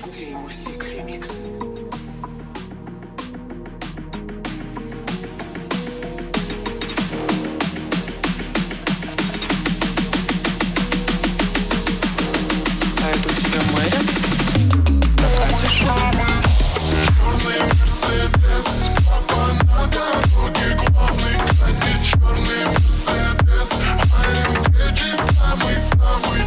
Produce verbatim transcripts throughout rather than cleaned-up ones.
Music Remix. А это у тебя Мэри? Прокатишь? Черный Мерседес, папа на дороге главный, катит черный Мерседес, а эм джи самый-самый.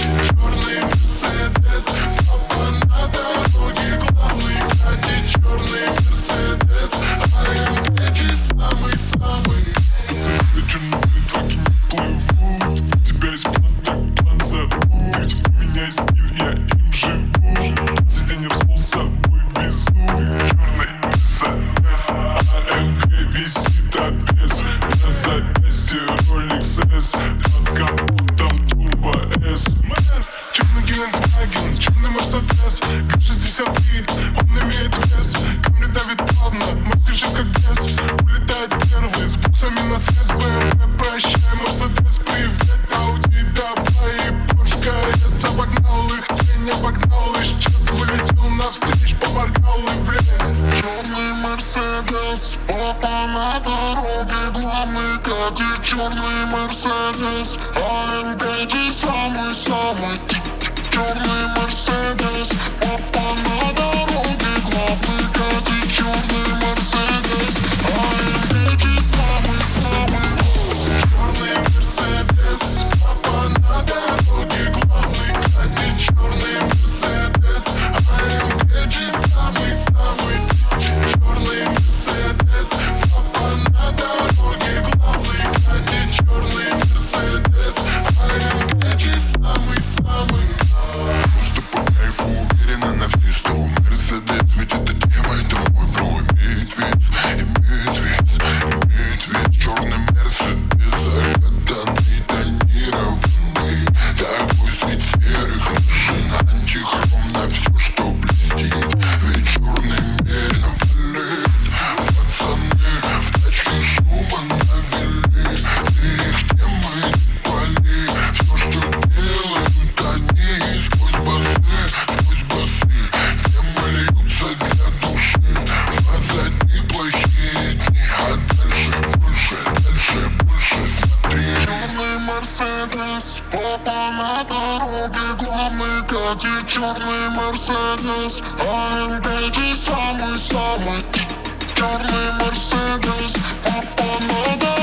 Черный Мерседес, папа на дороге главный, катит черный Мерседес, а эм джи самый-самый. Пацаны черные траки не плывут, тебя есть план, так план забудь. У меня есть стиль, я им живу, сиденье в стол с собой везу. Черный Мерседес, а эм джи висит обвес, на запястье Rolex S, под капотом Turbo S. Черный Гелендваген, черный Мерседес, шестьдесят-три, он имеет вес. Камри давит плавно, мастер жив как бес. Улетает первый, с буксами на срез. бэ эм вэ, прощай, Мерседес, привет. Ауди, давай, и Порш ка эс. Обогнал их, тень обогнал, исчез. Вылетел навстречу, поморгал и влез. Черный Мерседес, папа на дороге главный, катит черный Мерседес, а эм джи самый-самый. Черный Мерседес, папа на дороге главный, катит черный Мерседес, а эм джи самый-самый. Черный Мерседес, папа на дороге главный, катит черный Мерседес, а эм джи самый-самый. Черный Мерседес, папа на дороге главный, катит черный Мерседес, а эм джи самый-самый. Просто по кайфу уверенно на все сто. Мерседес, ведь это тема, это мой бро. Имеет вес, имеет вес, имеет вес. Черный Мерседес, закатанный, тонированный, такой среди серых машин. Антихром на все, что блестит, ведь черный меренно валит. Пацаны в тачке шума навели, ты их темой не пали. Все, что делают они, сквозь басы, сквозь басы, темы льются для души. Позади плохие дни, а дальше больше, дальше больше смотри. Черный Мерседес, папа на дороге главный, катит черный Мерседес, а эм джи самый-самый. Черный Мерседес, папа на дороге.